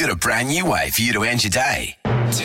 got a brand new way for you to end your day.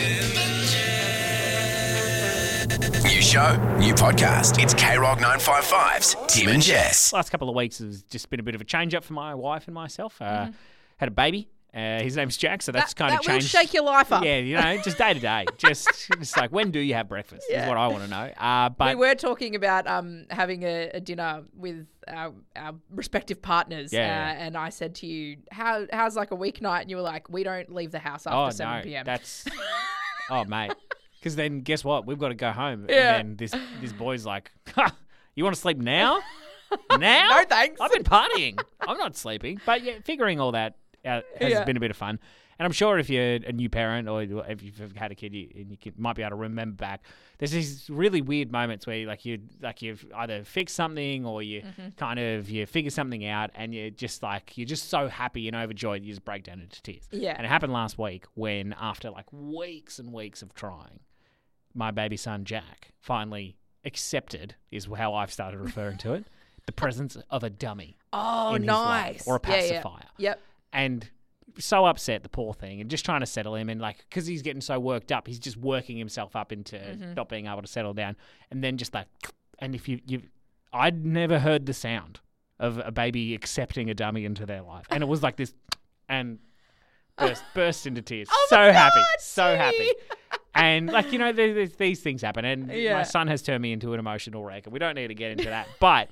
New show, new podcast. It's K-Rock 955's Tim and Jess. Last couple of weeks has just been a bit of a change up for my wife and myself. Had a baby. His name's Jack, so that's kind of changed. That will shake your life up. Yeah, just day to day. Just like, when do you have breakfast is what I want to know. But we were talking about having a dinner with our respective partners, and I said to you, how's like a weeknight? And you were like, we don't leave the house after 7 p.m. That's mate. Because then guess what? We've got to go home. Yeah. And then this boy's like, you want to sleep now? Now? No, thanks. I've been partying. I'm not sleeping. But yeah, figuring all that out has been a bit of fun. And I'm sure if you're a new parent or if you've had a kid and you might be able to remember back, there's these really weird moments where you've either fixed something or you you figure something out and you're just so happy and overjoyed you just break down into tears. Yeah. And it happened last week when after like weeks and weeks of trying, my baby son Jack finally accepted, is how I've started referring to it, the presence of a dummy. Oh, in his nice. life, or a pacifier. Yep. And so upset, the poor thing, and just trying to settle him, and like, because he's getting so worked up, he's just working himself up into not being able to settle down, and then just like, and if I'd never heard the sound of a baby accepting a dummy into their life, and it was like this, and burst into tears, Oh so my happy, God, so see? happy. And like, these things happen, and Yeah. my son has turned me into an emotional wreck, and we don't need to get into that, but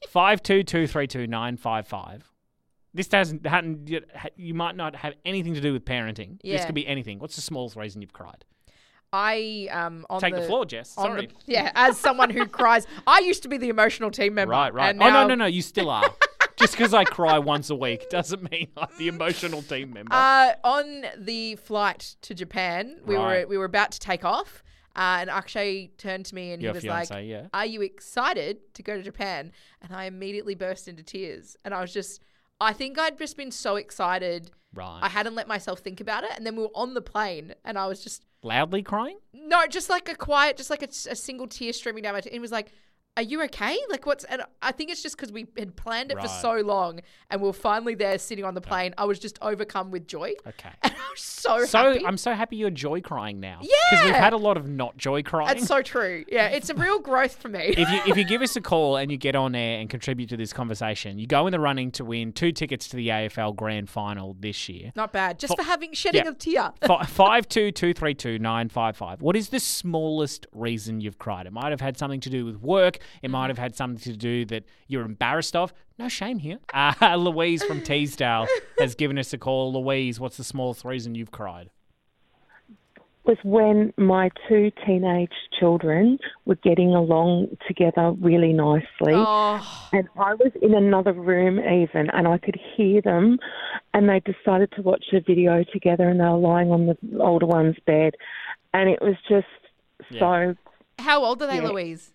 52232955. This you might not have anything to do with parenting. This Yeah. could be anything. What's the smallest reason you've cried? Take the floor, Jess. Sorry. As someone who cries, I used to be the emotional team member. Right. And Oh, now, no, you still are. Just because I cry once a week doesn't mean I'm the emotional team member. On the flight to Japan, we Right. were about to take off, and Akshay turned to me and Your he was fiancé, like, yeah. "Are you excited to go to Japan?" And I immediately burst into tears, and I think I'd just been so excited. Right. I hadn't let myself think about it, and then we were on the plane, and I was just Loudly crying? no, just like a quiet, just like a single tear streaming down my. It was like, "Are you okay? Like what's?" And I think it's just because we had planned it for Right. so long, and we were finally there, sitting on the plane. I was just overcome with joy. Okay. And I was so So happy. I'm so happy you're joy crying now. Yeah. Because we've had a lot of not joy crying. That's so true. Yeah, it's a real growth for me. If you give us a call and you get on there and contribute to this conversation, you go in the running to win 2 tickets to the AFL Grand Final this year. Not bad. Just for shedding a tear. 52232955. What is the smallest reason you've cried? It might have had something to do with work. It might have had something to do that you're embarrassed of. No shame here. Louise from Teesdale has given us a call. Louise, what's the smallest reason you've cried? Was when my 2 teenage children were getting along together really nicely. Oh, And I was in another room even, and I could hear them, and they decided to watch a video together, and they were lying on the older one's bed. And it was just so... how old are they, Yeah. Louise?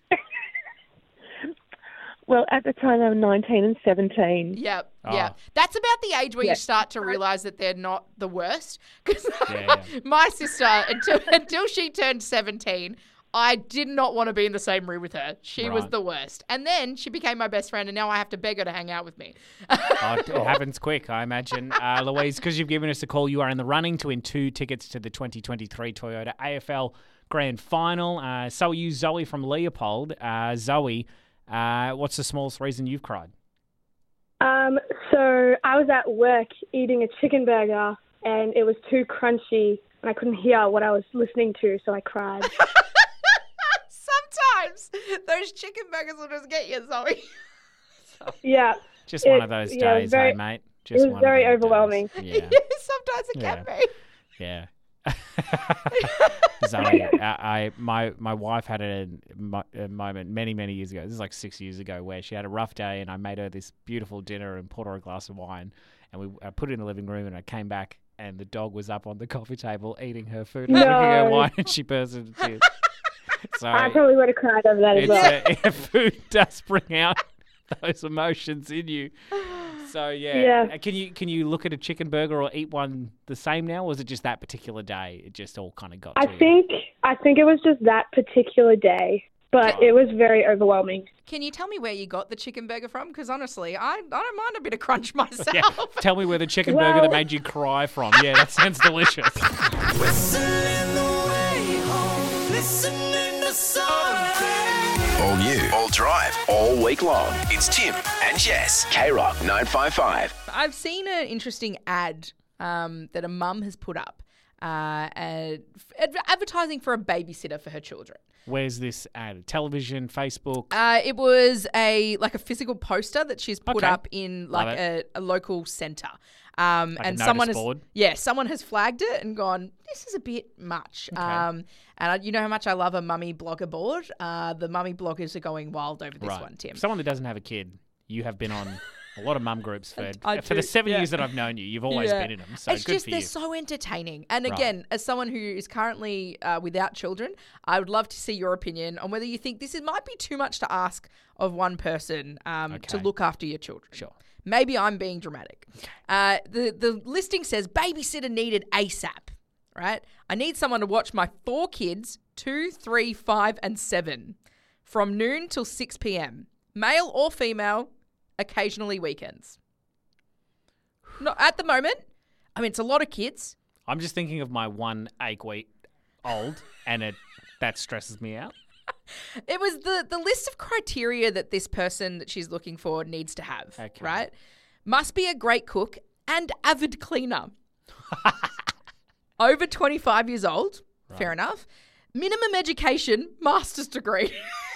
Well, at the time, they were 19 and 17. Yep. Oh. Yeah. That's about the age where Yeah. you start to realise that they're not the worst. Because Yeah. my sister, until she turned 17, I did not want to be in the same room with her. She was Right. the worst. And then she became my best friend, and now I have to beg her to hang out with me. It happens quick, I imagine. Louise, because you've given us a call, you are in the running to win 2 tickets to the 2023 Toyota AFL Grand Final. So are you, Zoe from Leopold. Zoe, what's the smallest reason you've cried? So I was at work eating a chicken burger, and it was too crunchy, and I couldn't hear what I was listening to, so I cried. Sometimes those chicken burgers will just get you, Zoe. Yeah. Just one of those days, very- mate. It Just was one very of those overwhelming. days. Yeah. Sometimes it can Yeah. be. Yeah. Zoe, my wife had a moment many years ago. This is like 6 years ago, where she had a rough day, and I made her this beautiful dinner and poured her a glass of wine, and I put it in the living room, and I came back, and the dog was up on the coffee table eating her food and drinking her No. wine, and she burst into tears. So I probably would have cried over that as well. food does bring out those emotions in you. So Yeah. Can you look at a chicken burger or eat one the same now, or was it just that particular day? It just all kind of got to I think it was just that particular day. but it was very overwhelming. Can you tell me where you got the chicken burger from? Because honestly, I don't mind a bit of crunch myself. Yeah. Tell me where the chicken burger that made you cry from. Yeah, that sounds delicious. All new, all drive, all week long. It's Tim and Jess. K-Rock 955. I've seen an interesting ad that a mum has put up advertising for a babysitter for her children. Where's this ad? Television, Facebook? It was a physical poster that she's put up in a local centre. And someone has flagged it and gone, this is a bit much. Okay. And you know how much I love a mummy blogger board? The mummy bloggers are going wild over this one, Tim. Someone that doesn't have a kid, you have been on a lot of mum groups for the 7 years that I've known you. You've always been in them. So it's good just for they're you. so entertaining. And again, as someone who is currently without children, I would love to see your opinion on whether you think this might be too much to ask of one person to look after your children. Sure. Maybe I'm being dramatic. The listing says babysitter needed ASAP, right? I need someone to watch my 4 kids, 2, 3, 5, and 7, from noon till 6 p.m. Male or female, occasionally weekends. Not at the moment. I mean, it's a lot of kids. I'm just thinking of my 1 8-week old, and that stresses me out. It was the list of criteria that this person that she's looking for needs to have, right? Must be a great cook and avid cleaner. Over 25 years old, fair enough. Minimum education, master's degree.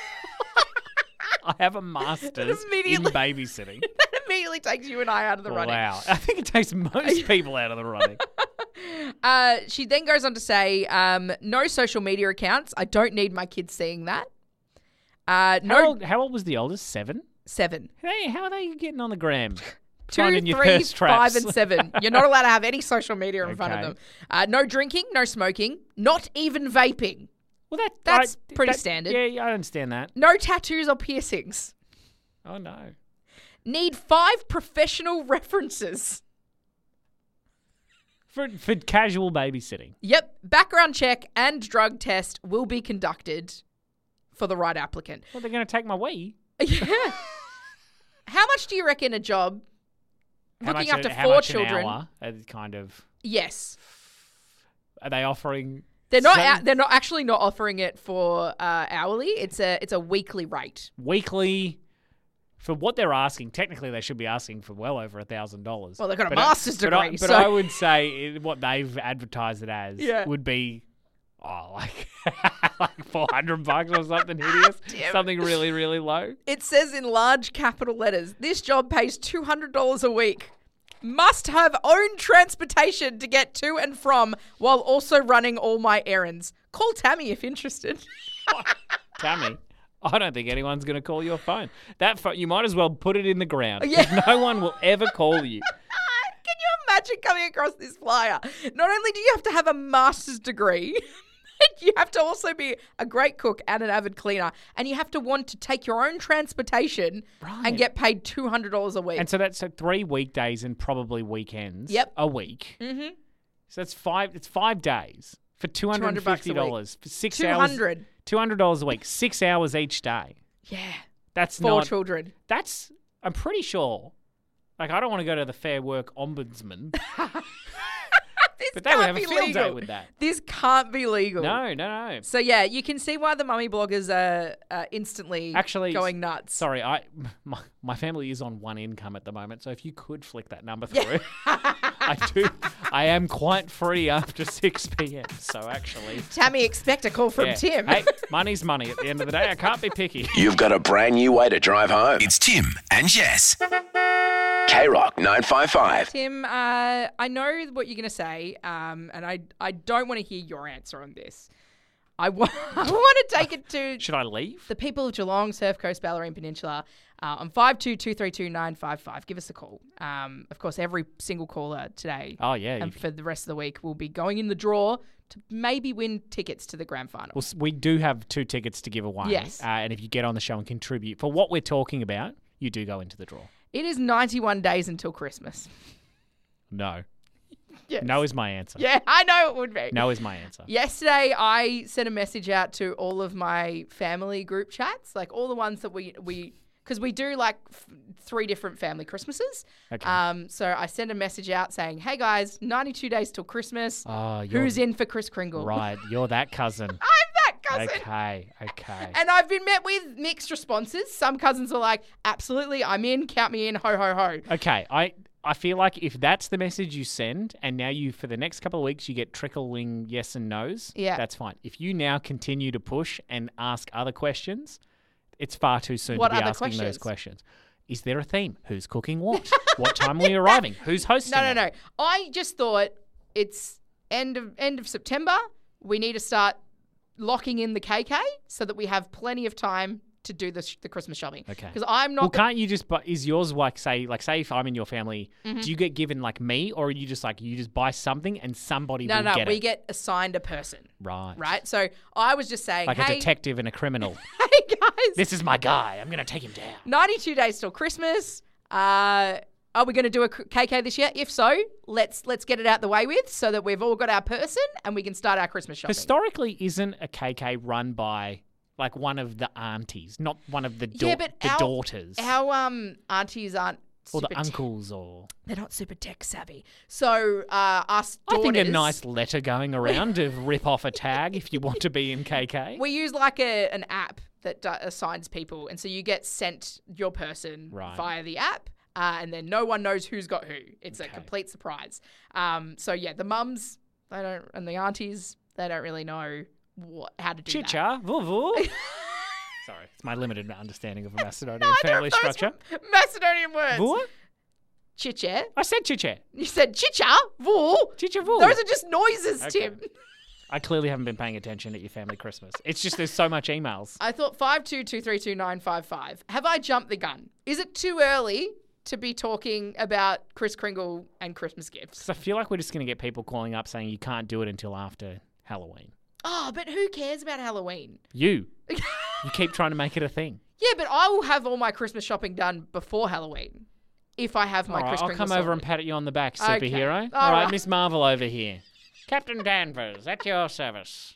I have a master's in babysitting. That immediately takes you and I out of the running. Wow. I think it takes most people out of the running. She then goes on to say, no social media accounts. I don't need my kids seeing that. How old was the oldest? 7? 7. Hey, how are they getting on the gram? 2, 3, 5, and 7. You're not allowed to have any social media in front of them. No drinking, no smoking, not even vaping. Well, that's pretty standard. Yeah, I understand that. No tattoos or piercings. Oh, no. Need 5 professional references. For casual babysitting. Yep. Background check and drug test will be conducted for the right applicant. Well, they're going to take my wee. Yeah. How much do you reckon a job looking after 4 how much children? An hour, kind of. Yes. Are they offering? They're not. They're not actually not offering it for hourly. It's a weekly rate. Weekly. For what they're asking, technically they should be asking for well over $1,000. Well, they've got a master's degree. But I would say what they've advertised it as would be, like $400 or something hideous, something really, really low. It says in large capital letters, this job pays $200 a week. Must have own transportation to get to and from while also running all my errands. Call Tammy if interested. Tammy? I don't think anyone's going to call your phone. You might as well put it in the ground. Yeah. No one will ever call you. Can you imagine coming across this flyer? Not only do you have to have a master's degree, you have to also be a great cook and an avid cleaner, and you have to want to take your own transportation and get paid $200 a week. And so that's 3 weekdays and probably weekends a week. Mm-hmm. So that's 5. It's 5 days for $250 for 6 hours. $200 a week, 6 hours each day. Yeah. That's 4 children. I'm pretty sure. Like, I don't want to go to the Fair Work Ombudsman. But they would have a field day with that. This can't be legal. No. So, yeah, you can see why the mummy bloggers are instantly going nuts. Sorry, my family is on 1 income at the moment, so if you could flick that number through. I am quite free after 6 p.m, so actually. Tammy, expect a call from Tim. Hey, money's money at the end of the day. I can't be picky. You've got a brand new way to drive home. It's Tim and Jess. K-Rock 955. Tim, I know what you're going to say, and I don't want to hear your answer on this. I want to take it to... Should I leave? The people of Geelong, Surf Coast, Bellarine Peninsula, on 52232955. Give us a call. Of course, every single caller today and for the rest of the week will be going in the draw to maybe win tickets to the grand final. Well, we do have 2 tickets to give away. Yes. And if you get on the show and contribute for what we're talking about, you do go into the draw. It is 91 days until Christmas. No. Yes. No is my answer. Yeah, I know it would be. No is my answer. Yesterday, I sent a message out to all of my family group chats, like all the ones that we because we do like 3 different family Christmases. Okay. So I sent a message out saying, hey guys, 92 days till Christmas. Oh, Who's in for Kris Kringle? Right, you're that cousin. I'm that cousin. Okay. And I've been met with mixed responses. Some cousins are like, absolutely, I'm in, count me in, ho, ho, ho. Okay, I feel like if that's the message you send, and now you, for the next couple of weeks, you get trickling yes and no's, Yeah. that's fine. If you now continue to push and ask other questions, it's far too soon What to be other asking those questions? questions. Is there a theme? Who's cooking what? What time are we arriving? Who's hosting it? No. I just thought it's end of September. We need to start locking in the KK so that we have plenty of time to do the Christmas shopping. Okay. Because I'm not. Well, can't you just? Is yours like say if I'm in your family, Mm-hmm. do you get given like me, or are you just like you just buy something and somebody will get we it? get assigned a person. Right. So I was just saying, Like hey, a detective and a criminal. hey guys, This is my guy. I'm gonna take him down. 92 days till Christmas. Are we going to do a KK this year? If so, let's get it out the way with so that we've all got our person and we can start our Christmas shopping. Historically, isn't a KK run by like one of the aunties, not one of the our daughters, Our aunties aren't or the super uncles, or they're not super tech savvy. So us I daughters, think a nice letter going around to rip off a tag if you want to be in KK. we use like an app that assigns people, and so you get sent your person Right. via the app. And then no one knows who's got who. It's a complete surprise. So yeah, the mums and the aunties, they don't really know how to do that. Chicha, vuvu. Sorry, it's my limited understanding of a Macedonian family structure. Macedonian words. Vua? Chicha. I said chicha. You said chicha, vu. Chicha vu. Those are just noises, Okay. Tim. I clearly haven't been paying attention at your family Christmas. It's just there's so much emails. I thought 522322955. Have I jumped the gun? Is it too early to be talking about Kris Kringle and Christmas gifts? So I feel like we're just going to get people calling up saying you can't do it until after Halloween. Oh, but who cares about Halloween? You keep trying to make it a thing. Yeah, but I will have all my Christmas shopping done before Halloween if I have my All right, Kris I'll Kringle come over and sorted. pat you on the back, Okay. superhero. All All right, right. Miss Marvel over here. Captain Danvers, at your service.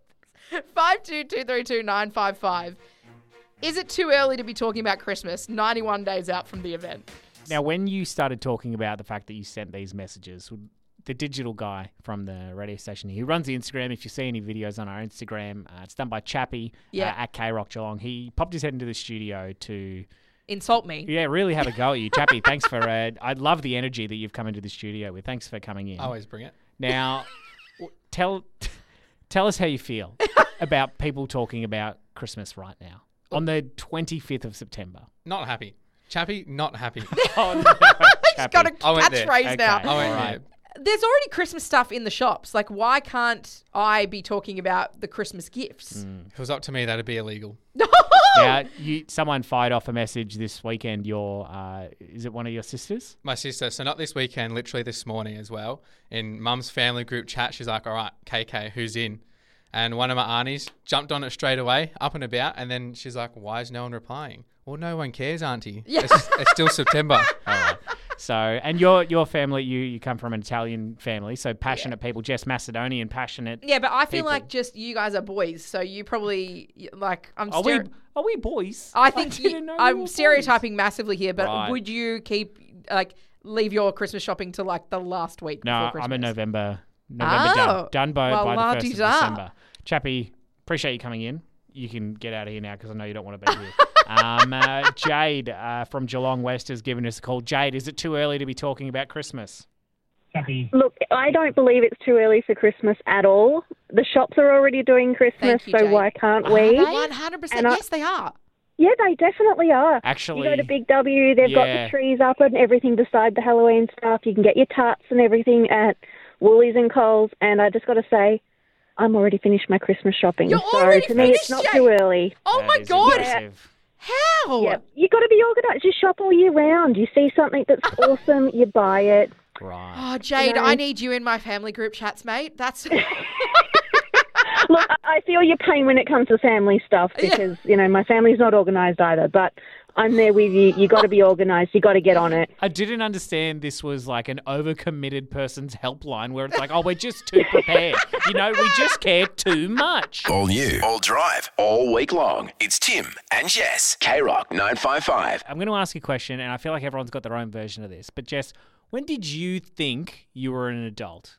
522322955. Is it too early to be talking about Christmas 91 days out from the event? Now, when you started talking about the fact that you sent these messages, the digital guy from the radio station here, who runs the Instagram, if you see any videos on our Instagram, it's done by Chappie at K-Rock Geelong. He popped his head into the studio to... Insult me. Yeah, really have a go at you. Chappie, thanks for... I love the energy that you've come into the studio with. Thanks for coming in. Always bring it. Now, tell us how you feel about people talking about Christmas right now on the 25th of September. Not happy. Chappie, not happy. Oh, no, He's got a Chappie. I went there. catchphrase now. Okay. I went Alright. there. There's already Christmas stuff in the shops. Like, why can't I be talking about the Christmas gifts? Mm. If it was up to me, that'd be illegal. Now, someone fired off a message this weekend. Is it one of your sisters? My sister, so not this weekend, literally this morning as well. In Mum's family group chat, she's like, all right, KK, who's in? And one of my aunties jumped on it straight away, up and about. And then she's like, why is no one replying? Well, no one cares, auntie. Yeah. It's still September. All right. So, and your family, you come from an Italian family, so passionate people, just Macedonian passionate. Yeah, but I feel people. like just you guys are boys, so you probably like Are we boys? I think didn't know we I'm were stereotyping massively here, but Right. would you leave your Christmas shopping to like the last week before No, Christmas? I'm a November Oh. done by Well, the 1st of la-di-da. December. Chappie, appreciate you coming in. You can get out of here now because I know you don't want to be here. Jade from Geelong West has given us a call. Jade, is it too early to be talking about Christmas? Look, I don't believe it's too early for Christmas at all. The shops are already doing Christmas, Thank you, so Jade. why can't we? 100%. And Yes, they are. Yeah, they definitely are. Actually, You go to Big W, they've got yeah. the trees up and everything beside the Halloween stuff. You can get your tarts and everything at Woolies and Coles. And I just got to say, I'm already finished my Christmas shopping. You're so already to me, it's finished, not Jade? too early. Oh That my is God. impressive. How? Yeah, you got to be organised. You shop all year round. You see something that's awesome, you buy it. Right. Oh, Jade, No. I need you in my family group chats, mate. That's Look, I feel your pain when it comes to family stuff because, my family's not organised either. But I'm there with you. You got to be organised. You got to get on it. I didn't understand this was like an overcommitted person's helpline where it's like, oh, we're just too prepared. You know, we just care too much. All new, all drive, all week long. It's Tim and Jess. K-Rock 955. I'm going to ask you a question, and I feel like everyone's got their own version of this. But Jess, when did you think you were an adult?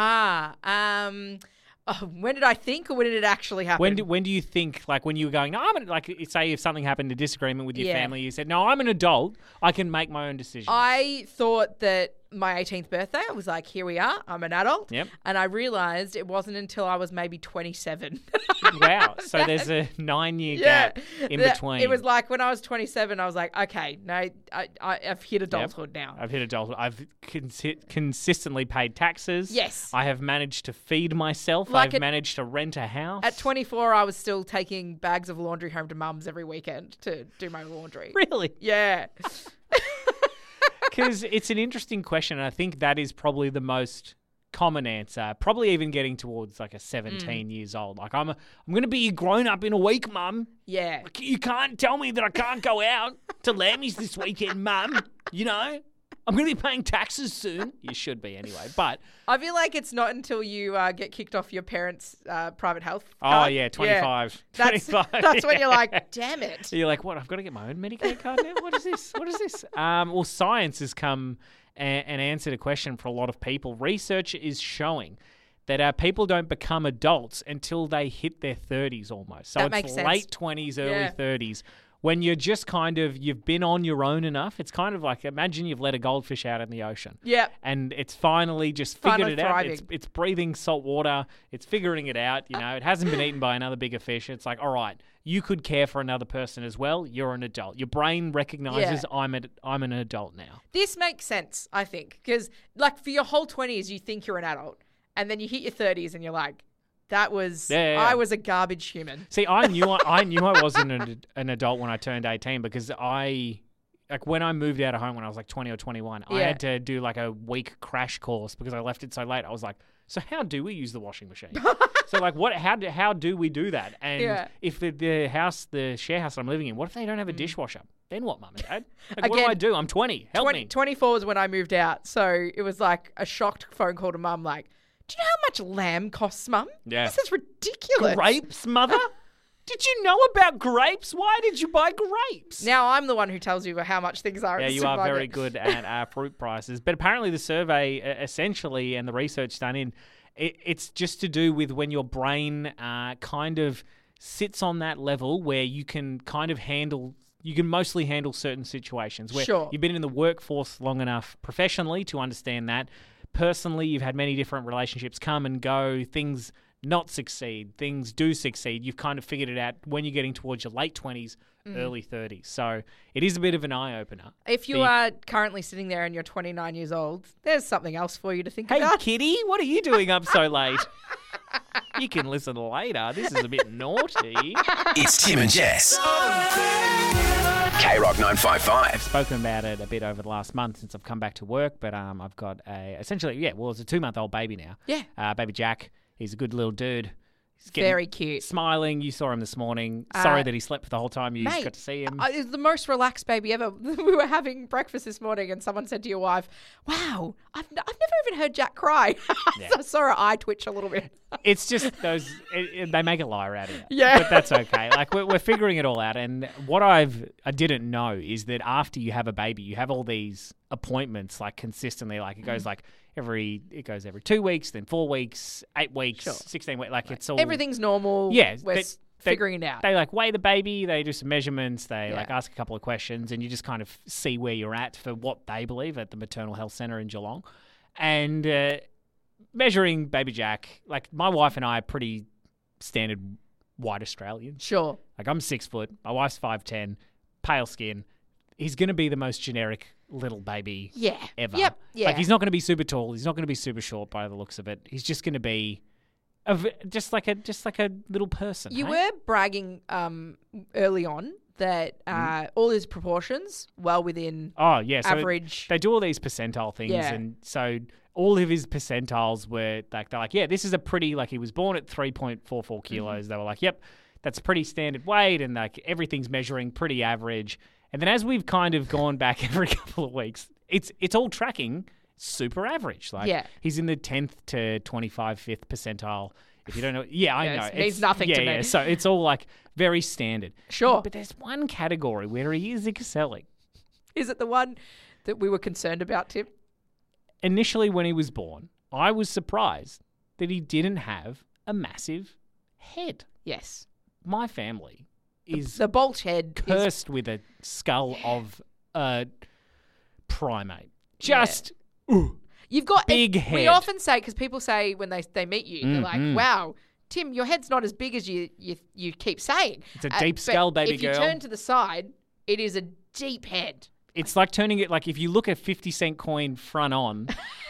When did I think, or when did it actually happen? When do you think, like, when you were going, no, like, say if something happened, a disagreement with your Yeah. family, you said, no, I'm an adult, I can make my own decisions. I thought that my 18th birthday, I was like, here we are, I'm an adult. Yep. And I realised it wasn't until I was maybe 27. Wow. So there's a 9-year gap in between. It was like when I was 27, I was like, okay, no, I've hit adulthood now. I've hit adulthood. I've consistently paid taxes. Yes. I have managed to feed myself. Like I've managed to rent a house. At 24, I was still taking bags of laundry home to mum's every weekend to do my laundry. Really? Yeah. Because it's an interesting question, and I think that is probably the most common answer. Probably even getting towards like a 17 years old. Like, I'm going to be grown up in a week, Mum. Yeah. You can't tell me that I can't go out to Lammy's this weekend, Mum. You know? I'm going to be paying taxes soon. You should be anyway. But I feel like it's not until you get kicked off your parents' private health oh card. yeah, 25. That's 25. that's when you're like, damn it. You're like, what? I've got to get my own Medicare card now? What is this? What is this? Well, science has come and answered a question for a lot of people. Research is showing that people don't become adults until they hit their 30s almost. So That it's makes sense. late 20s, early Yeah. 30s. When you're just kind of, you've been on your own enough. It's kind of like, imagine you've let a goldfish out in the ocean. Yep. And it's finally just figured Finally it out. thriving. It's breathing salt water. It's figuring it out. You know, it hasn't been eaten by another bigger fish. It's like, all right, you could care for another person as well. You're an adult. Your brain recognizes I'm an adult now. This makes sense, I think, because like for your whole 20s, you think you're an adult, and then you hit your 30s and you're like, that was I was a garbage human. See, I knew I wasn't an adult when I turned 18 because when I moved out of home when I was like 20 or 21, I had to do like a week crash course because I left it so late. I was like, so how do we use the washing machine? So like, how do we do that? And if the share house that I'm living in, what if they don't have a dishwasher? Then what, Mum and Dad? Like, what do I do? I'm 20. Help me. 24 was when I moved out, so it was like a shocked phone call to Mum, like, do you know how much lamb costs, Mum? Yeah. This is ridiculous. Grapes, Mother? Did you know about grapes? Why did you buy grapes? Now I'm the one who tells you how much things are. Yeah, at the you are supermarket. very good at fruit prices. But apparently the survey essentially and the research done in, it's just to do with when your brain kind of sits on that level where you can kind of mostly handle certain situations. Where Sure. You've been in the workforce long enough professionally to understand that. Personally, you've had many different relationships come and go, things not succeed, things do succeed. You've kind of figured it out when you're getting towards your late 20s, early 30s. So it is a bit of an eye-opener. If you are currently sitting there and you're 29 years old, there's something else for you to think Hey, about. kitty, what are you doing up so late? You can listen later. This is a bit naughty. It's Tim and Jess. K-Rock 955. Spoken about it a bit over the last month since I've come back to work, but I've got it's a 2-month-old baby now. Yeah. Baby Jack. He's a good little dude. He's Very cute. Smiling. You saw him this morning. Sorry that he slept for the whole time you Mate, got to see him. It was the most relaxed baby ever. We were having breakfast this morning and someone said to your wife, wow, I've never even heard Jack cry. I saw her eye twitch a little bit. It's just those, they make a liar out of it. Yeah. But that's okay. Like, we're figuring it all out. And what I didn't know is that after you have a baby, you have all these appointments, like, consistently. Like, it goes, like, every 2 weeks, then 4 weeks, 8 weeks, 16 weeks. Like, it's all... Everything's normal. Yeah. We're figuring it out. They, like, weigh the baby, they do some measurements, they, Yeah. like, ask a couple of questions, and you just kind of see where you're at for what they believe at the Maternal Health Centre in Geelong. And... measuring baby Jack, like, my wife and I are pretty standard white Australians. Sure. Like, I'm 6 foot, my wife's 5'10", pale skin. He's going to be the most generic little baby ever. Yep. Yeah. Like, he's not going to be super tall. He's not going to be super short by the looks of it. He's just going to be just like a little person. You hey? were bragging early on that all his proportions well within Oh, yeah. So average. they do all these percentile things. Yeah. And so all of his percentiles were like, they're like, yeah, this is a pretty, like, he was born at 3.44 kilos. They were like, yep, that's pretty standard weight. And like, everything's measuring pretty average. And then as we've kind of gone back every couple of weeks, it's all tracking super average. Like he's in the 10th to 25th percentile. If you don't know, I know. It means nothing to me. Yeah, so it's all like very standard. Sure. But there's one category where he is excelling. Is it the one that we were concerned about, Tim? Initially, when he was born, I was surprised that he didn't have a massive head. Yes. My family is the bulge head cursed with a skull of a primate. Just you've got big head. We often say, because people say when they meet you, they're like, "Wow, Tim, your head's not as big as you keep saying." It's a deep skull, baby girl. If you turn to the side, it is a deep head. It's like turning it, like if you look at 50-cent coin front on,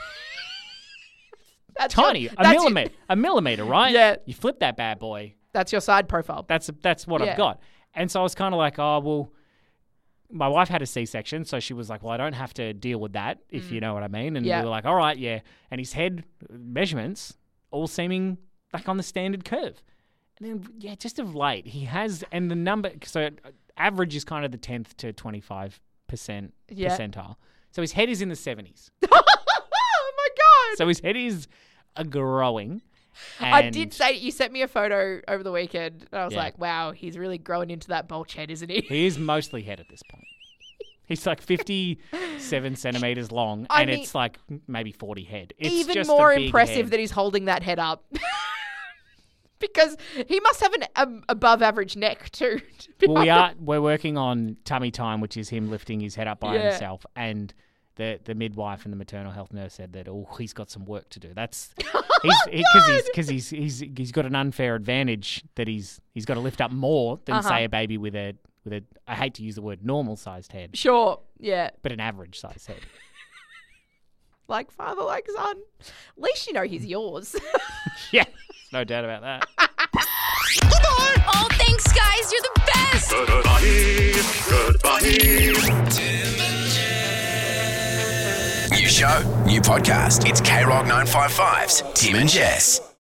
that's tiny, a millimeter, right? Yeah. You flip that bad boy. That's your side profile. That's what I've got. And so I was kind of like, oh, well, my wife had a C-section, so she was like, well, I don't have to deal with that, if you know what I mean. And we were like, all right, yeah. And his head measurements all seeming like on the standard curve. And then, just of late, he has, and the number, so average is kind of the 10th to 25% percentile. So his head is in the 70s. Oh, my God. So his head is growing. I did say, you sent me a photo over the weekend, and I was like, wow, he's really growing into that bulge head, isn't he? He is mostly head at this point. He's like 57 centimeters long, it's like maybe 40 head. It's even just more a big impressive head. that he's holding that head up. Because he must have an above average neck too. We're working on tummy time, which is him lifting his head up by himself, and the midwife and the maternal health nurse said that he's got some work to do. That's because he's got an unfair advantage that he's got to lift up more than say a baby with a I hate to use the word normal sized head. Sure, yeah, but an average sized head. Like father, like son. At least you know he's yours. Yeah, no doubt about that. Oh, thanks, guys. You're the best. New show, new podcast. It's K-Rock 955's Tim and Jess.